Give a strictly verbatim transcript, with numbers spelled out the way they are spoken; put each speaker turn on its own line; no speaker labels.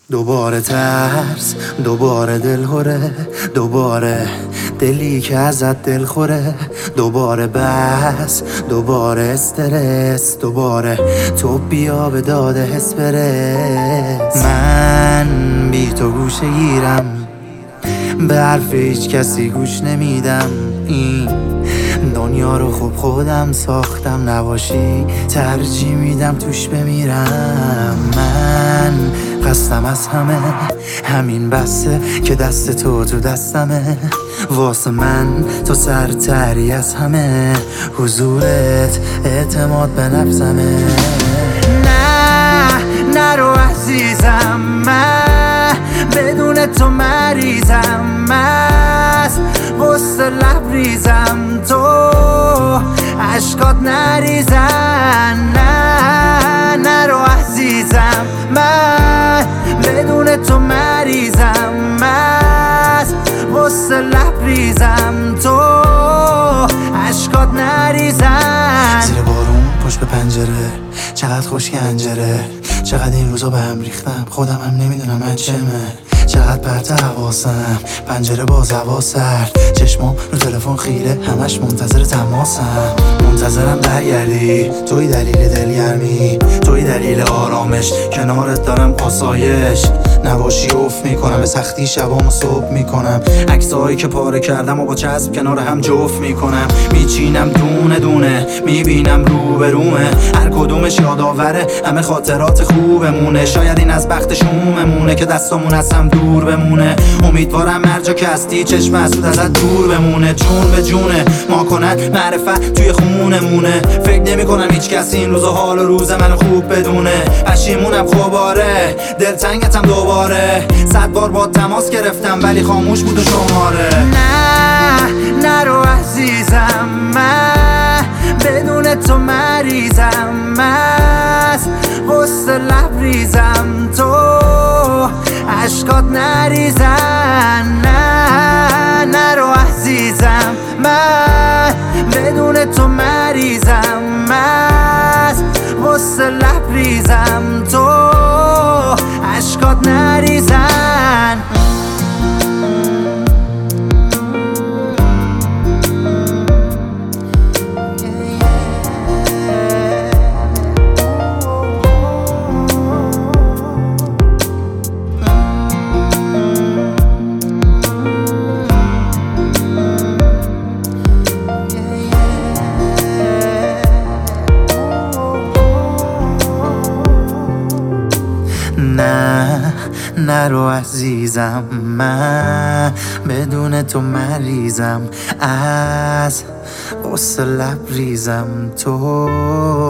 دوباره ترس، دوباره دلهوره، دوباره دلی که ازت دل خوره، دوباره بس، دوباره استرس، دوباره تو بیا به داده حس برس. من بی تو گوشه گیرم، به حرف هیچ کسی گوش نمیدم. این دنیا رو خوب خودم ساختم، نباشی ترجیح میدم توش بمیرم. من قصدم از همه همین بسه که دست تو تو دستمه، واسه من تو سرتری از همه، حضورت اعتماد به نفسمه. نه نرو عزیزم، من بدون تو مریضم، مست غصه لبریزم، تو عشقات نریزن. نه نرو عزیزم، من بدون تو مریضم، مست غصه لبریزم، تو عشقات نریزن.
زیر بارون پشت به پنجره، چقدر خوش گنجره، چقدر این روزا به هم ریختم، خودم هم نمیدونم من چمه. چقدر پرت حواسم، پنجره باز هوا سرد، چشمام رو تلفن خیره، همش منتظر تماسم. منتظرم برگردی، توی دلیل دلگرمی، توی دلیل آرامش، کنارت دارم آسایش. نباشی افت میکنم، به سختی شبامو صبح میکنم، عکسایی که پاره کردم و با چسب کنار هم جفت میکنم. میچینم دونه دونه، میبینم رو به رومه، هر کدومش یادآوره همه خاطرات خوبمونه. شاید این از بخت شوممونه که دستامون از هم دور بمونه. امیدوارم هر جا که هستی چشم حسود ازت دور بمونه. جون به جونه ما کنن معرفت توی خونمونه، فکر نمی کنم هیچ کسی این روزا حال و روز منو خوب بدونه. پشیمونم خوباره، دلتنگتم دوباره، صد بار با تماس گرفتم ولی خاموش بود و شماره.
نه نرو عزیزم، من بدون تو مریضم، مست غصه لبریزم، تو عشقات نریزن. نه نرو عزیزم، من بدون تو مریضم، مست غصه لبریزم، تو عشقات نریزن. نه نرو عزیزم، من بدون تو مریضم، از غصه لبریزم، تو